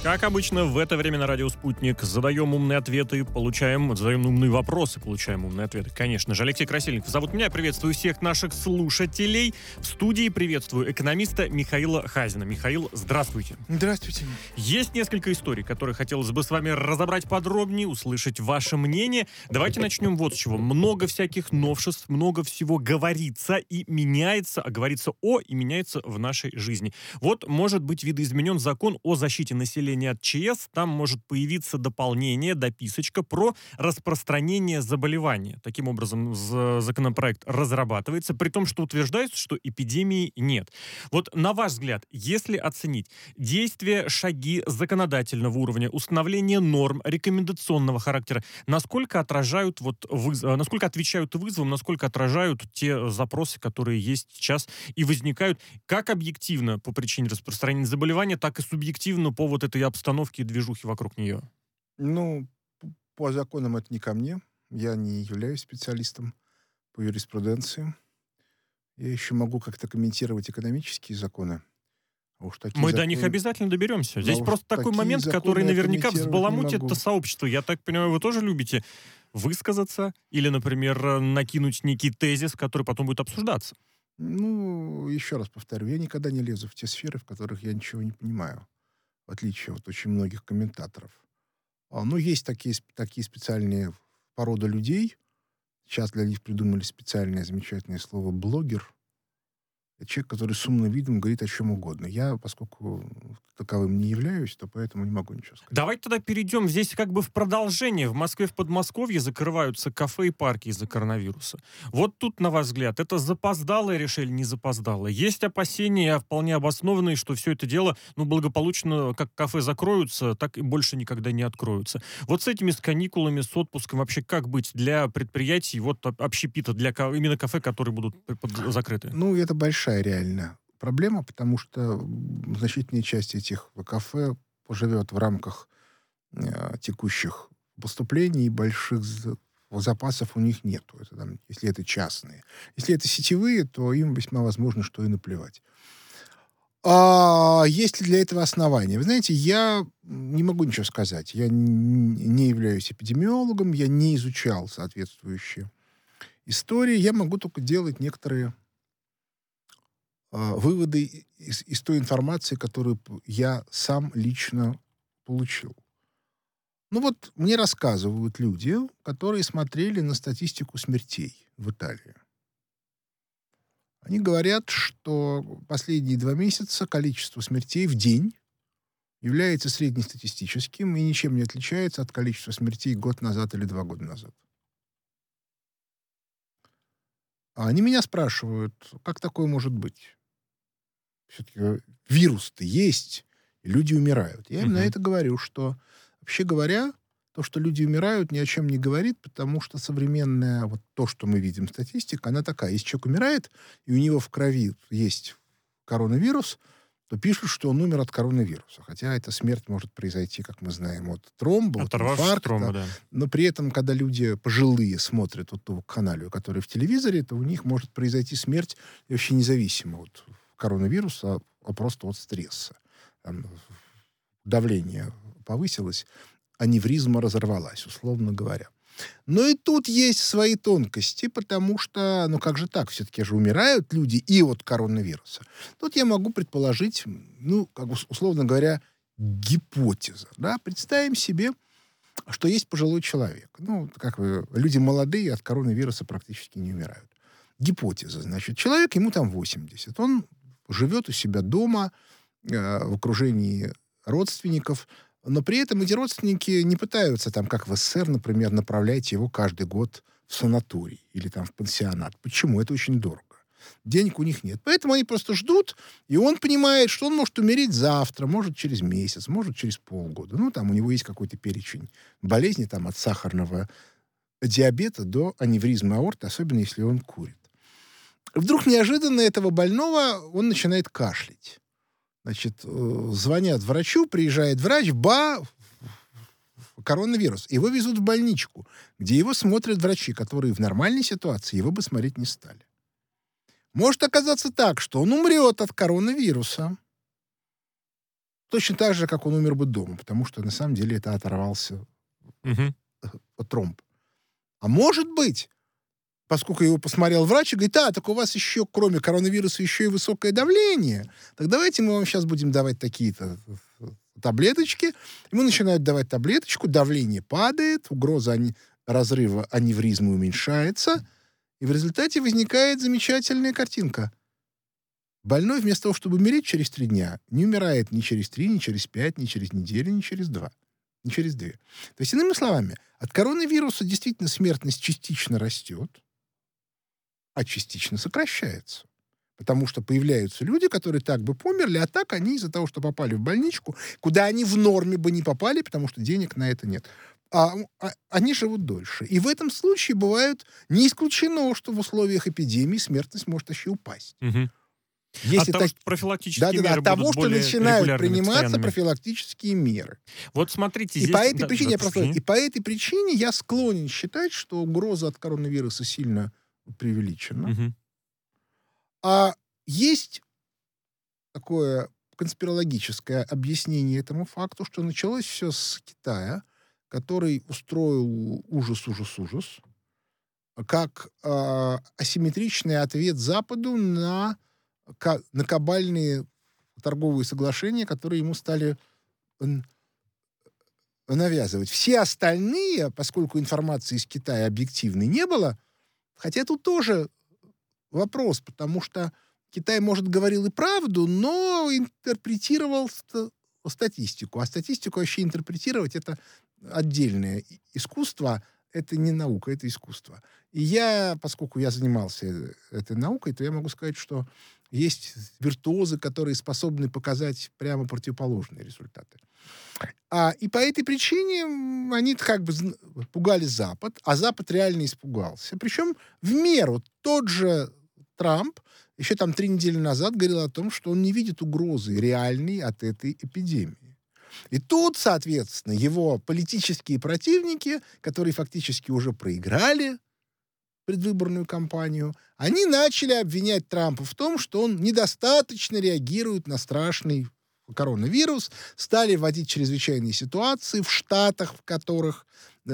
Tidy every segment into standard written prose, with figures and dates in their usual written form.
Как обычно, в это время на радио «Спутник» задаем умные умные вопросы, получаем умные ответы. Конечно же, Алексей Красильников зовут меня. Приветствую всех наших слушателей. В студии приветствую экономиста Михаила Хазина. Михаил, здравствуйте. Здравствуйте. Есть несколько историй, которые хотелось бы с вами разобрать подробнее, услышать ваше мнение. Давайте начнем вот с чего. Много всяких новшеств, много всего говорится и меняется, а говорится и меняется в нашей жизни. Вот может быть видоизменен закон о защите населения от ЧС, там может появиться дополнение, дописочка про распространение заболевания. Таким образом, законопроект разрабатывается, при том, что утверждается, что эпидемии нет. Вот на ваш взгляд, если оценить действия, шаги законодательного уровня, установление норм рекомендационного характера, насколько отражают насколько отвечают вызовам, насколько отражают те запросы, которые есть сейчас и возникают как объективно по причине распространения заболевания, так и субъективно по вот этой обстановке и движухе вокруг нее? Ну, по законам это не ко мне. Я не являюсь специалистом по юриспруденции. Я еще могу как-то комментировать экономические законы. А уж такие Мы до них законы... обязательно доберемся. Здесь уж просто такой такие момент, законы который я наверняка комментировать не взбаламутит могу. это сообщество. Я так понимаю, вы тоже любите высказаться или, например, накинуть некий тезис, который потом будет обсуждаться. Ну, еще раз повторю, я никогда не лезу в те сферы, в которых я ничего не понимаю, в отличие от очень многих комментаторов. Но есть такие специальные породы людей. Сейчас для них придумали специальное замечательное слово «блогер». Это человек, который с умным видом говорит о чем угодно. Я, поскольку таковым не являюсь, то поэтому не могу ничего сказать. Давайте тогда перейдем здесь как бы в продолжение. В Москве, в Подмосковье закрываются кафе и парки из-за коронавируса. Вот тут, на ваш взгляд, это запоздалое решение или не запоздалое? Есть опасения, вполне обоснованные, что все это дело, благополучно, как кафе закроются, так и больше никогда не откроются. Вот с этими, с каникулами, с отпуском, вообще как быть для предприятий, общепита, для именно кафе, которые будут закрыты? Ну, это большая реальная проблема, потому что значительная часть этих кафе поживет в рамках текущих поступлений, и больших запасов у них нету. Это, если это частные. Если это сетевые, то им весьма возможно, что и наплевать. А есть ли для этого основания? Вы знаете, я не могу ничего сказать. Я не являюсь эпидемиологом, я не изучал соответствующие истории. Я могу только делать некоторые выводы из той информации, которую я сам лично получил. Ну вот мне рассказывают люди, которые смотрели на статистику смертей в Италии. Они говорят, что последние 2 месяца количество смертей в день является среднестатистическим и ничем не отличается от количества смертей год назад или 2 года назад. А они меня спрашивают, как такое может быть? Все-таки вирус-то есть, и люди умирают. Я им на это говорю, что, вообще говоря, то, что люди умирают, ни о чем не говорит, потому что современная, вот то, что мы видим, статистика, она такая. Если человек умирает, и у него в крови есть коронавирус, то пишут, что он умер от коронавируса. Хотя эта смерть может произойти, как мы знаем, от тромба, от инфаркта. Тромба, да. Но при этом, когда люди пожилые смотрят вот ту каналью, которая в телевизоре, то у них может произойти смерть вообще независимо от коронавируса, а просто от стресса. Там давление повысилось, аневризма разорвалась, условно говоря. Но и тут есть свои тонкости, потому что, как же так, все-таки же умирают люди и от коронавируса. Тут я могу предположить, условно говоря, гипотеза. Да? Представим себе, что есть пожилой человек. Люди молодые от коронавируса практически не умирают. Гипотеза, значит, человек, ему там 80. Он живет у себя дома, в окружении родственников, но при этом эти родственники не пытаются, как в СССР, например, направлять его каждый год в санаторий или в пансионат. Почему? Это очень дорого. Денег у них нет. Поэтому они просто ждут, и он понимает, что он может умереть завтра, может через месяц, может через полгода. У него есть какой-то перечень болезней, от сахарного диабета до аневризмы аорты, особенно если он курит. Вдруг неожиданно этого больного он начинает кашлять. Значит, звонят врачу, приезжает врач, коронавирус. Его везут в больничку, где его смотрят врачи, которые в нормальной ситуации его бы смотреть не стали. Может оказаться так, что он умрет от коронавируса. точно так же, как он умер бы дома, потому что на самом деле это оторвался Мгм. тромб. А может быть, поскольку его посмотрел врач и говорит: так у вас еще, кроме коронавируса, еще и высокое давление, так давайте мы вам сейчас будем давать такие-то таблеточки. Ему начинают давать таблеточку, давление падает, угроза разрыва аневризмы уменьшается, и в результате возникает замечательная картинка. Больной вместо того, чтобы умереть через 3 дня, не умирает ни через 3, ни через 5, ни через неделю, ни через 2, ни через 2. То есть, иными словами, от коронавируса действительно смертность частично растет, а частично сокращается. Потому что появляются люди, которые так бы померли, а так они из-за того, что попали в больничку, куда они в норме бы не попали, потому что денег на это нет. Они живут дольше. И в этом случае бывают, не исключено, что в условиях эпидемии смертность может еще упасть. Мгм. Если От того, так... что профилактические меры от того, будут что более начинают регулярными, приниматься постоянными. профилактические меры. Вот смотрите, И здесь... по этой Да, причине, да, извини. и по этой причине я склонен считать, что угроза от коронавируса сильно преувеличена. Мгм. А есть такое конспирологическое объяснение этому факту, что началось все с Китая, который устроил ужас, как асимметричный ответ Западу на кабальные торговые соглашения, которые ему стали н- навязывать. Все остальные, поскольку информации из Китая объективной не было, хотя тут тоже вопрос, потому что Китай, может, говорил и правду, но интерпретировал статистику. А статистику вообще интерпретировать — это отдельное искусство, это не наука, это искусство. И я, поскольку я занимался этой наукой, то я могу сказать, что есть виртуозы, которые способны показать прямо противоположные результаты. И по этой причине они как бы пугали Запад, а Запад реально испугался. Причем в меру. Тот же Трамп еще там 3 недели назад говорил о том, что он не видит угрозы реальной от этой эпидемии. И тут, соответственно, его политические противники, которые фактически уже проиграли предвыборную кампанию, они начали обвинять Трампа в том, что он недостаточно реагирует на страшный коронавирус, стали вводить чрезвычайные ситуации в штатах, в которых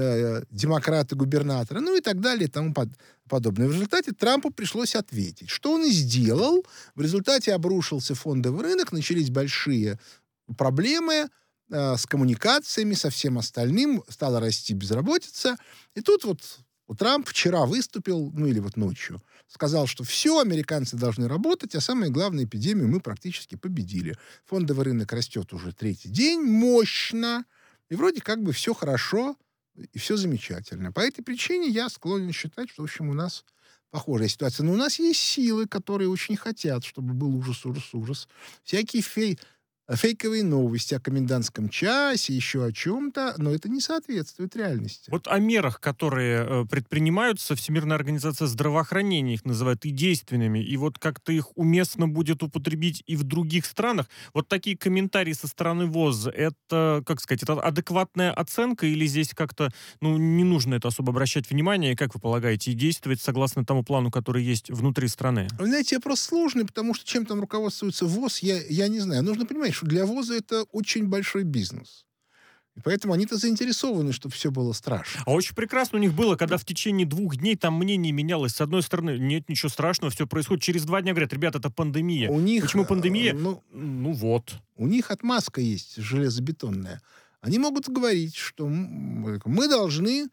демократы-губернаторы, ну и так далее, и тому подобное. В результате Трампу пришлось ответить. Что он и сделал. В результате обрушился фондовый рынок, начались большие проблемы с коммуникациями, со всем остальным, стала расти безработица. И тут вот Трамп вчера выступил, ну или вот ночью, сказал, что все, американцы должны работать, а самое главное, эпидемию мы практически победили. Фондовый рынок растет уже 3-й день, мощно, и вроде как бы все хорошо, и все замечательно. По этой причине я склонен считать, что, в общем, у нас похожая ситуация. Но у нас есть силы, которые очень хотят, чтобы был ужас. Всякие фейковые новости о комендантском часе, еще о чем-то, но это не соответствует реальности. Вот о мерах, которые предпринимаются, Всемирная организация здравоохранения их называет и действенными, и вот как-то их уместно будет употребить и в других странах. Вот такие комментарии со стороны ВОЗ, это, как сказать, это адекватная оценка или здесь как-то, ну, не нужно это особо обращать внимание, как вы полагаете, и действовать согласно тому плану, который есть внутри страны? Вы знаете, вопрос сложный, потому что чем там руководствуется ВОЗ, я не знаю. Нужно понимать, что для ВОЗа это очень большой бизнес. И поэтому они-то заинтересованы, чтобы все было страшно. А очень прекрасно у них было, когда в течение 2 дней там мнение менялось. С одной стороны, нет ничего страшного, все происходит. Через 2 дня говорят, ребята, это пандемия. У них, Почему пандемия? Ну вот. у них отмазка есть железобетонная. Они могут говорить, что мы должны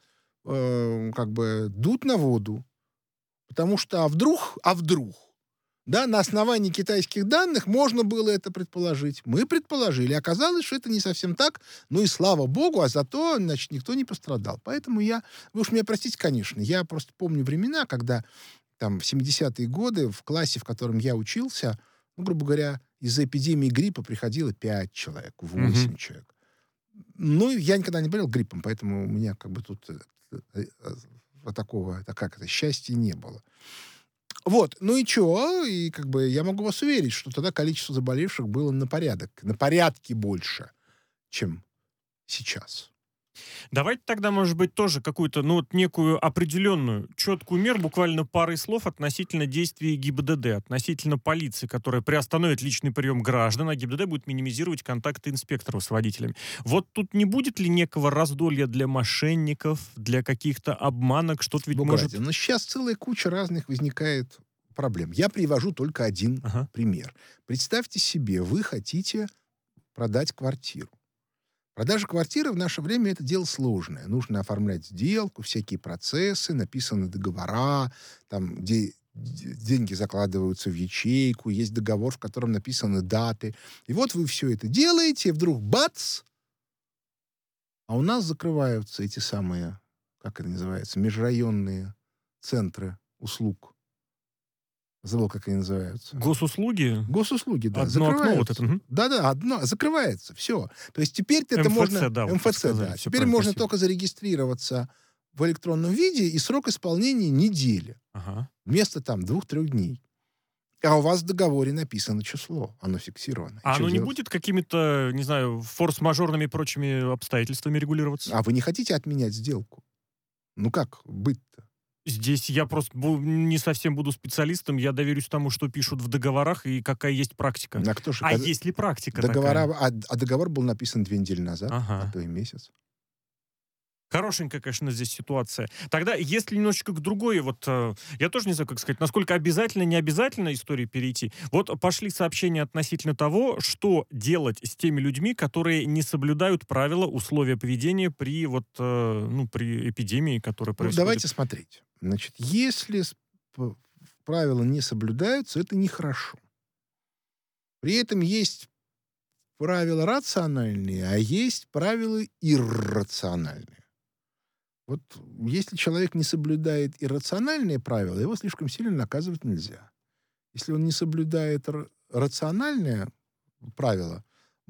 как бы дуть на воду, потому что а вдруг, да, на основании китайских данных можно было это предположить. Мы предположили. Оказалось, что это не совсем так. Ну и слава богу, а зато, значит, никто не пострадал. Поэтому вы уж меня простите, конечно, я просто помню времена, когда там в 70-е годы в классе, в котором я учился, ну, грубо говоря, из-за эпидемии гриппа приходило 5 человек, 8 человек. Ну, я никогда не болел гриппом, поэтому у меня как бы тут счастья не было. Вот, ну и чё? И как бы я могу вас уверить, что тогда количество заболевших было на порядке больше, чем сейчас. Давайте тогда, может быть, тоже какую-то, ну, вот некую определенную, четкую меру, буквально парой слов относительно действий ГИБДД, относительно полиции, которая приостановит личный прием граждан, а ГИБДД будет минимизировать контакты инспекторов с водителями. Вот тут не будет ли некого раздолья для мошенников, для каких-то обманок, что-то ведь Бог ради. может... Но сейчас целая куча разных возникает проблем. Я привожу только один Ага. пример. Представьте себе, вы хотите продать квартиру. Продажа квартиры в наше время — это дело сложное. Нужно оформлять сделку, всякие процессы, написаны договора, там, где деньги закладываются в ячейку, есть договор, в котором написаны даты. И вот вы все это делаете, и вдруг бац! А у нас закрываются эти самые, как это называется, межрайонные центры услуг. Забыл, как они называются. Госуслуги? Госуслуги, да, Одно окно вот закрываются. это. Мгм. Да-да, одно закрывается, все. То есть теперь это МФЦ, можно... да, вот МФЦ, сказали, да. всё Теперь правильно, можно спасибо. только зарегистрироваться в электронном виде, и срок исполнения — неделя. Ага. Вместо там 2-3 дней. А у вас в договоре написано число, оно фиксировано. И А чё оно не делать? будет какими-то, не знаю, форс-мажорными и прочими обстоятельствами регулироваться? А вы не хотите отменять сделку? Ну как быть-то? Здесь я просто не совсем буду специалистом, я доверюсь тому, что пишут в договорах и какая есть практика. А кто же... А есть ли практика договора, такая? договор был написан 2 недели назад, а Ага. то и месяц. Хорошенькая, конечно, здесь ситуация. Тогда, если немножечко к другой, вот я тоже не знаю, как сказать, насколько обязательно, не обязательно истории перейти. Вот пошли сообщения относительно того, что делать с теми людьми, которые не соблюдают правила, условия поведения при вот, ну, при эпидемии, которая Ну, происходит. давайте смотреть. Значит, если правила не соблюдаются, это нехорошо. При этом есть правила рациональные, а есть правила иррациональные. Вот если человек не соблюдает иррациональные правила, его слишком сильно наказывать нельзя. Если он не соблюдает рациональные правила,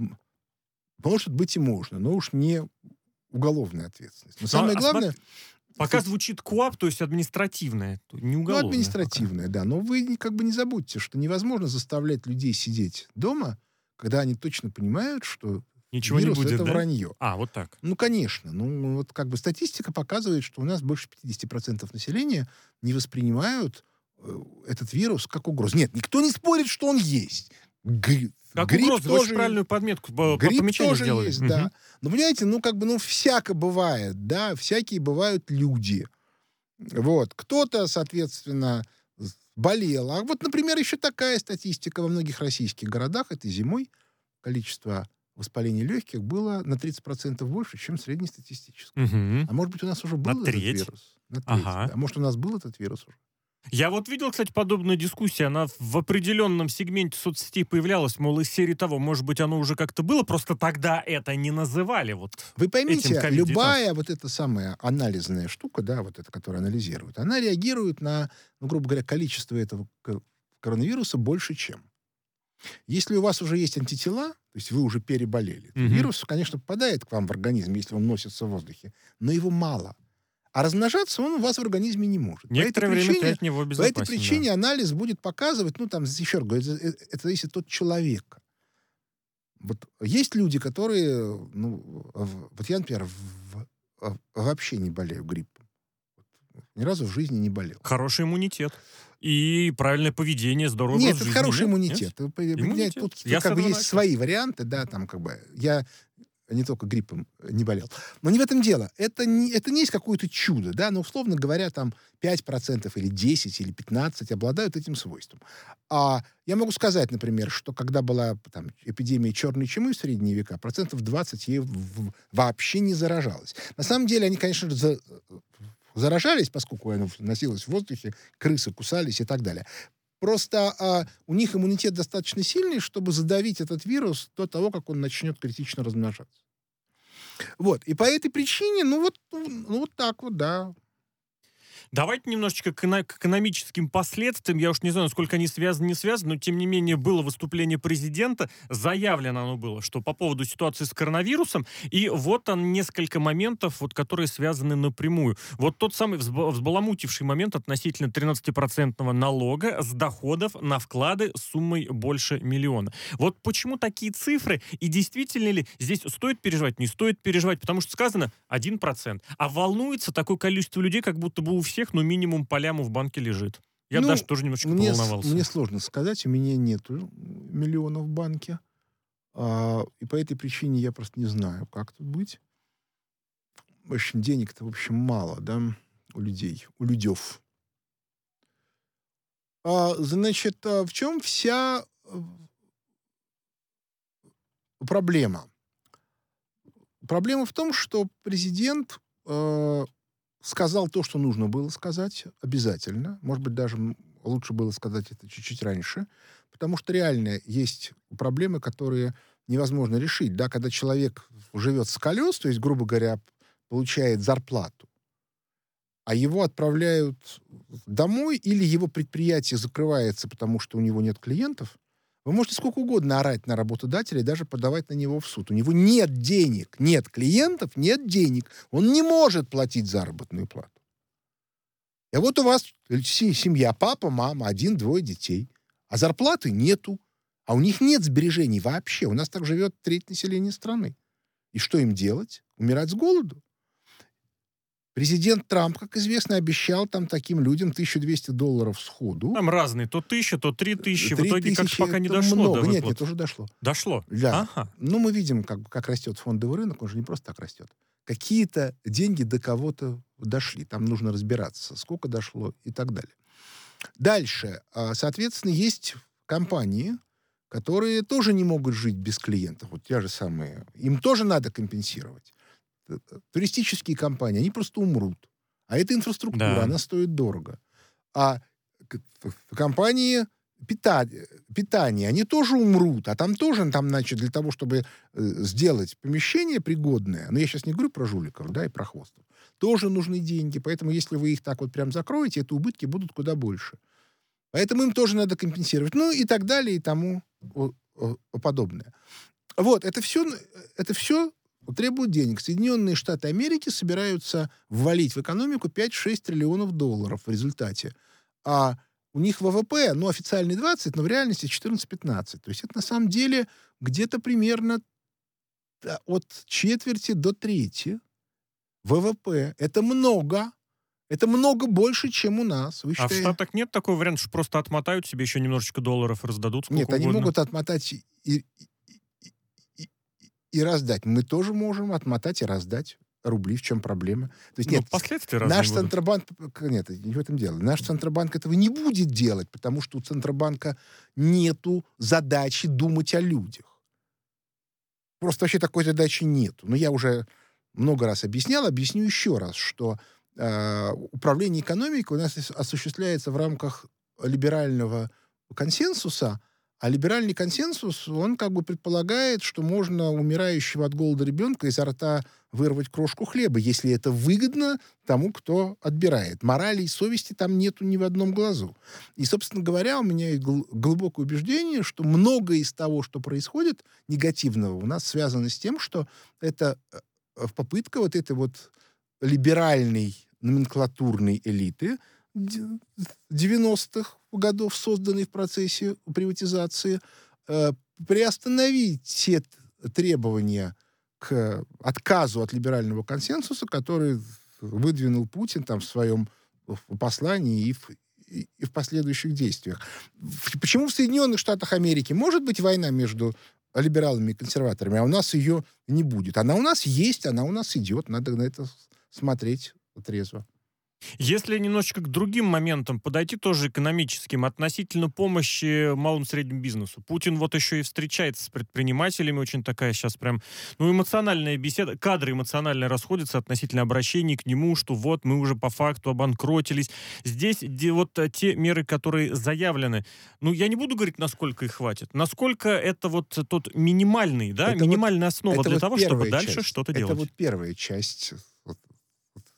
может быть и можно, но уж не уголовная ответственность. Но Ну, самое главное... пока звучит КУАП, то есть административное, не Ну, уголовное. административное, да. Но вы как бы не забудьте, что невозможно заставлять людей сидеть дома, когда они точно понимают, что Ничего не вирус — будет, это да? вранье. А, вот так. Ну, конечно. Ну, вот как бы статистика показывает, что у нас больше 50% населения не воспринимают этот вирус как угрозу. Нет, никто не спорит, что он есть. Как Грипп угроза, вы очень тоже, правильную подметку, грипп помечание тоже сделали. есть, Мгм. да. Но, понимаете, ну, как бы, ну, всяко бывает, да, всякие бывают люди. Вот. Кто-то, соответственно, болел. А вот, например, еще такая статистика во многих российских городах этой зимой количество воспаления легких было на 30% больше, чем среднестатистическое. Мгм. А может быть, у нас уже был На этот треть. вирус? На треть, Ага. да. А может, у нас был этот вирус уже? Я вот видел, кстати, подобную дискуссию. Она в определенном сегменте соцсетей появлялась, мол, из серии того, может быть, оно уже как-то было, просто тогда это не называли вот Вы этим поймите, COVID-19. любая вот эта самая анализная штука, да, вот эта, которая анализирует, она реагирует на, ну, грубо говоря, количество этого коронавируса больше, чем. Если у вас уже есть антитела, то есть вы уже переболели, то Мгм. вирус, конечно, попадает к вам в организм, если он носится в воздухе, но его мало. А размножаться он у вас в организме не может. Некоторое время ты от него По этой безопасен, да. причине анализ будет показывать, ну, там, еще раз говорю, это зависит от человека. Вот есть люди, которые, ну, вот я, например, вообще не болею гриппом. Вот, ни разу в жизни не болел. Хороший иммунитет. И правильное поведение, здоровый Нет, образ это жизни. хороший Нет? иммунитет. Нет? Иммунитет. Тут Я как бы есть согласен. свои варианты, да, там как бы я не только гриппом не болел. Но не в этом дело. Это не есть какое-то чудо, да, но, условно говоря, там 5% или 10 или 15 обладают этим свойством. А я могу сказать, например, что когда была там эпидемия черной чумы в средние века, 20% ей вообще не заражалось. На самом деле они, конечно, заражались, поскольку оно носилось в воздухе, крысы кусались и так далее. Просто у них иммунитет достаточно сильный, чтобы задавить этот вирус до того, как он начнет критично размножаться. Вот. И по этой причине, ну вот так вот, да. Давайте немножечко к экономическим последствиям. Я уж не знаю, насколько они связаны, не связаны, но тем не менее было выступление президента. Заявлено оно было, что по поводу ситуации с коронавирусом. И вот он несколько моментов, вот, которые связаны напрямую. Вот тот самый взбаламутивший момент относительно 13% налога с доходов на вклады суммой больше миллиона. Вот почему такие цифры? И действительно ли здесь стоит переживать, не стоит переживать? Потому что сказано 1%. А волнуется такое количество людей, как будто бы у всех, ну, минимум по ляму в банке лежит. Я Ну, даже тоже немножечко поволновался. мне сложно сказать, у меня нету миллионов в банке. И по этой причине я просто не знаю, как тут быть. В общем, денег-то, в общем, мало, да, у людей, у людев. Значит, в чем вся проблема? Проблема в том, что президент сказал то, что нужно было сказать, обязательно. Может быть, даже лучше было сказать это чуть-чуть раньше. Потому что реально есть проблемы, которые невозможно решить. Да, когда человек живет с колес, то есть, грубо говоря, получает зарплату, а его отправляют домой, или его предприятие закрывается, потому что у него нет клиентов, вы можете сколько угодно орать на работодателя и даже подавать на него в суд. У него нет денег, нет клиентов, нет денег. Он не может платить заработную плату. И вот у вас семья, папа, мама, 1-2 детей, а зарплаты нету, а у них нет сбережений вообще. У нас так живет треть населения страны. И что им делать? Умирать с голоду? Президент Трамп, как известно, обещал там таким людям $1200 сходу. Там разные, то 1000, то 3000. В итоге как пока не это дошло. много. Да, Нет, вот. это уже дошло. Дошло? Да. Ага. Ну, мы видим, как растет фондовый рынок, он же не просто так растет. Какие-то деньги до кого-то дошли. Там нужно разбираться, сколько дошло и так далее. Дальше. Соответственно, есть компании, которые тоже не могут жить без клиентов. Вот те же самые. Им тоже надо компенсировать. Туристические компании, они просто умрут. А эта инфраструктура, Да. она стоит дорого. А компании питания, они тоже умрут. А там тоже, значит, для того, чтобы сделать помещение пригодное, но я сейчас не говорю про жуликов, да, и про хвостов, тоже нужны деньги. Поэтому, если вы их так вот прям закроете, это убытки будут куда больше. Поэтому им тоже надо компенсировать. Ну, и так далее, и тому подобное. Вот, это все требует денег. Соединенные Штаты Америки собираются ввалить в экономику 5-6 триллионов долларов в результате. А у них ВВП, ну, официальный 20, но в реальности 14-15. То есть это на самом деле где-то примерно от четверти до трети ВВП. Это много. Это много больше, чем у нас. Вы А в Штатах нет такого варианта, что просто отмотают себе еще немножечко долларов, раздадут сколько Нет, они угодно? могут отмотать и раздать. Мы тоже можем отмотать и раздать рубли. В чем проблема? То есть, Ну, нет, последствия разные наш будут. Центробанк... Нет, не в этом дело. Наш Центробанк этого не будет делать, потому что у Центробанка нету задачи думать о людях. Просто вообще такой задачи нету. Но я уже много раз объяснял, объясню еще раз, что управление экономикой у нас осуществляется в рамках либерального консенсуса, а либеральный консенсус, он как бы предполагает, что можно умирающего от голода ребенка изо рта вырвать крошку хлеба, если это выгодно тому, кто отбирает. Морали и совести там нету ни в одном глазу. И, собственно говоря, у меня есть глубокое убеждение, что многое из того, что происходит негативного, у нас связано с тем, что это попытка вот этой вот либеральной номенклатурной элиты 90-х годов, созданной в процессе приватизации, приостановить все требования к отказу от либерального консенсуса, который выдвинул Путин там в своем послании и в последующих действиях. Почему в Соединенных Штатах Америки может быть война между либералами и консерваторами, а у нас ее не будет? Она у нас есть, она у нас идет. Надо на это смотреть трезво. Если немножечко к другим моментам подойти, тоже экономическим, относительно помощи малому и среднему бизнесу. Путин вот еще и встречается с предпринимателями, очень такая сейчас прям, ну, эмоциональная беседа, кадры эмоционально расходятся относительно обращений к нему, что вот мы уже по факту обанкротились. Здесь вот те меры, которые заявлены, ну, я не буду говорить, насколько их хватит, насколько это вот тот минимальный, да, Это минимальная основа для вот того, чтобы первая дальше часть. что-то Это делать. вот первая часть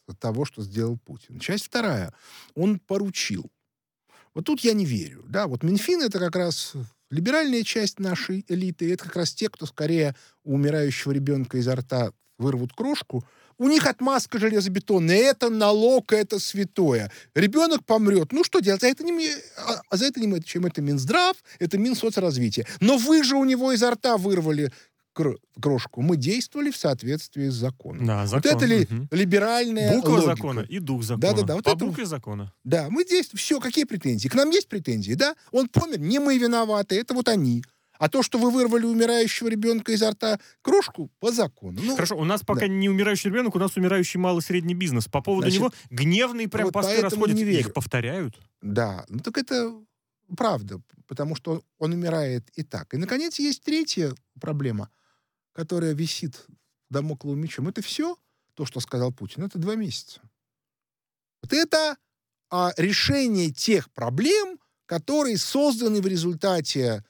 того, что сделал Путин. Часть вторая. Он поручил. Вот тут я не верю. Да, вот Минфин — это как раз либеральная часть нашей элиты. Это как раз те, кто скорее у умирающего ребенка изо рта вырвут крошку. У них отмазка железобетонная. Это налог, это святое. Ребенок помрет. Ну, что делать? За это не мы, чем это Минздрав, это Минсоцразвитие. Но вы же у него изо рта вырвали крошку. Мы действовали в соответствии с законом. Да, Вот закон. это ли либеральная Буква логика? закона и дух закона. Да-да-да. Вот По это букве закона. Да, мы действуем. Все, какие претензии? К нам есть претензии, да? Он помер, не мы виноваты, это вот они. А то, что вы вырвали у умирающего ребенка изо рта крошку, по закону. Ну, Хорошо, у нас пока да. не умирающий ребенок, у нас умирающий малый и средний бизнес. По поводу Значит, него гневные прям вот посты поэтому расходятся. не верю. Их повторяют. Да, ну так это правда, потому что он умирает и так. И, наконец, есть третья проблема, которая висит дамокловым мечом. Это все, то, что сказал Путин, это 2 месяца. Вот это решение тех проблем, которые созданы в результате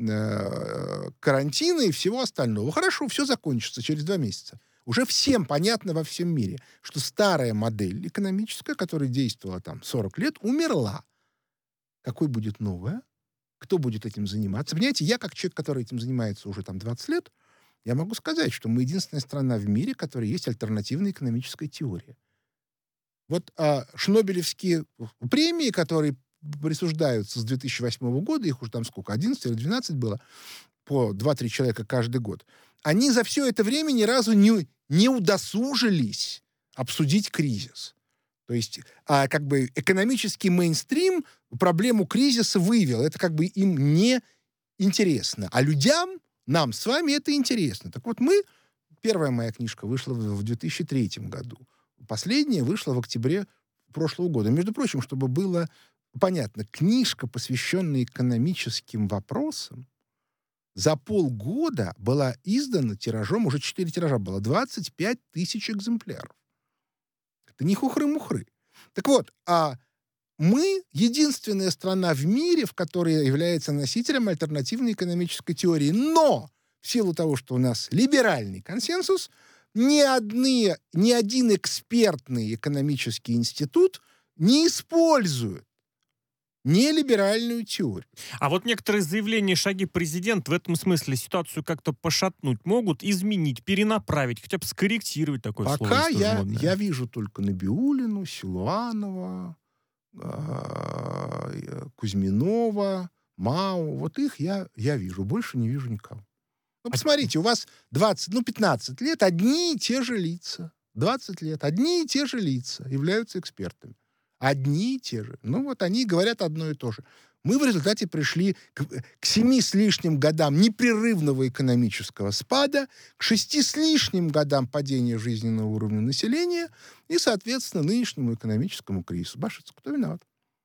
карантина и всего остального. Хорошо, все закончится через 2 месяца. Уже всем понятно во всем мире, что старая модель экономическая, которая действовала там 40 лет, умерла. Какой будет новая? Кто будет этим заниматься? Понимаете, я как человек, который этим занимается уже там 20 лет, я могу сказать, что мы единственная страна в мире, в которой есть альтернативная экономическая теория. Вот шнобелевские премии, которые присуждаются с 2008 года, их уже там сколько, 11 или 12 было, по 2-3 человека каждый год, они за все это время ни разу не удосужились обсудить кризис. То есть как бы экономический мейнстрим проблему кризиса выявил. Это как бы им не интересно. А людям, нам с вами это интересно. Так вот первая моя книжка вышла в 2003 году. Последняя вышла в октябре прошлого года. Между прочим, чтобы было понятно, книжка, посвященная экономическим вопросам, за полгода была издана тиражом, уже 4 тиража было, 25 тысяч экземпляров. Это не хухры-мухры. Так вот, мы единственная страна в мире, в которой является носителем альтернативной экономической теории. Но в силу того, что у нас либеральный консенсус, ни один экспертный экономический институт не использует нелиберальную теорию. А вот некоторые заявления, шаги президента в этом смысле ситуацию как-то пошатнуть могут, изменить, перенаправить, хотя бы скорректировать такое слово. Пока я вижу только Набиуллину, Силуанова, Кузьминова, Мау. Вот их я вижу. Больше не вижу никого. Ну, посмотрите, у вас 15 лет одни и те же лица. 20 лет одни и те же лица являются экспертами. Одни и те же. Ну, вот они говорят одно и то же. Мы в результате пришли к 7 с лишним годам непрерывного экономического спада, к 6 с лишним годам падения жизненного уровня населения и, соответственно, нынешнему экономическому кризису. Башица, кто виноват?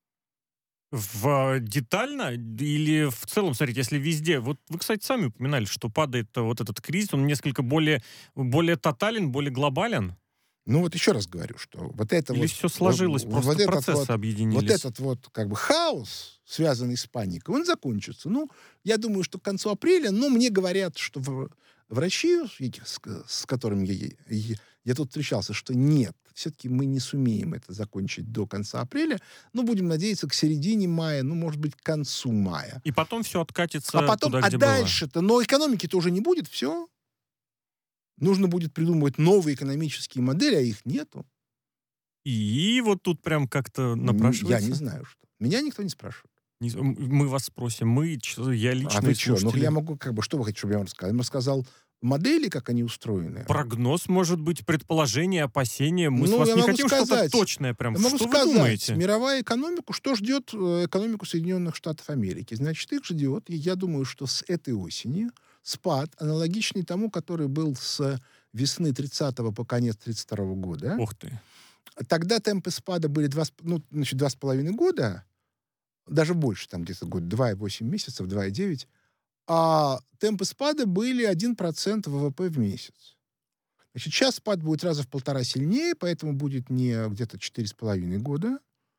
Детально или в целом, смотрите, если везде... Вот вы, кстати, сами упоминали, что падает вот этот кризис, он несколько более тотален, более глобален. Ну, вот еще раз говорю, что вот это или вот... все сложилось, просто процессы объединились. Вот этот вот как бы хаос, связанный с паникой, он закончится. Ну, я думаю, что к концу апреля, но мне говорят, что врачи, с которыми я тут встречался, что нет, все-таки мы не сумеем это закончить до конца апреля, но будем надеяться к середине мая, ну, может быть, к концу мая. И потом все откатится туда, где дальше-то, но экономики-то уже не будет, все. Нужно будет придумывать новые экономические модели, а их нету. И вот тут прям как-то напрашивается. Я не знаю, что. Меня никто не спрашивает. Мы вас спросим, я лично. А вы что? Ну, я могу, что вы хотите, чтобы я вам рассказал? Я вам рассказал модели, как они устроены. Прогноз, может быть, предположение, опасения. Мы с вас не хотим что-то точное прям. Я могу что сказать, вы думаете? Мировая экономику, что ждет экономику Соединенных Штатов Америки? Значит, их ждет, я думаю, что с этой осени спад, аналогичный тому, который был с весны 30-го по конец 32-го года. Ух ты. Тогда темпы спада были 2,5 года, даже больше, там где-то год, 2,8 месяцев, 2,9, а темпы спада были 1% ВВП в месяц. Значит, сейчас спад будет раза в 1,5 сильнее, поэтому будет не где-то 4,5 года.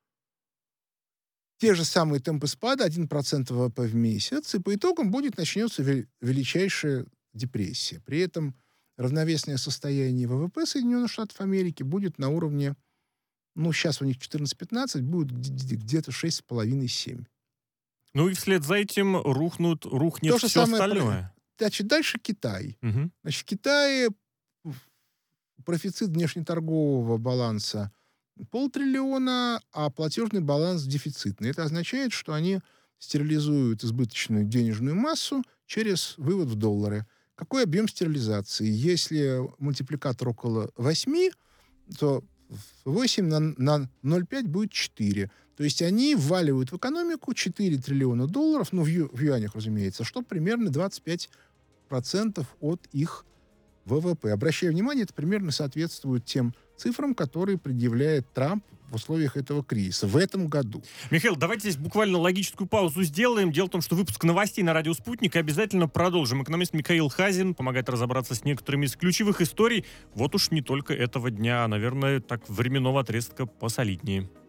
Те же самые темпы спада, 1% ВВП в месяц, и по итогам начнется величайшая депрессия. При этом равновесное состояние ВВП Соединенных Штатов Америки будет на уровне ну, сейчас у них 14-15, будет где-то 6,5-7. Ну и вслед за этим рухнет То же все самое остальное. Значит, дальше Китай. Мгм. Значит, в Китае профицит внешнеторгового баланса 500 миллиона, а платежный баланс дефицитный. Это означает, что они стерилизуют избыточную денежную массу через вывод в доллары. Какой объем стерилизации? Если мультипликатор около 8, то 8 на 0,5 будет 4. То есть они вваливают в экономику 4 триллиона долларов, ну, в юанях, разумеется, что примерно 25% от их ВВП. Обращаю внимание, это примерно соответствует тем цифрам, которые предъявляет Трамп в условиях этого кризиса в этом году. Михаил, давайте здесь буквально логическую паузу сделаем. Дело в том, что выпуск новостей на радио «Спутник» обязательно продолжим. Экономист Михаил Хазин помогает разобраться с некоторыми из ключевых историй. Вот уж не только этого дня, а, наверное, так временного отрезка посолиднее.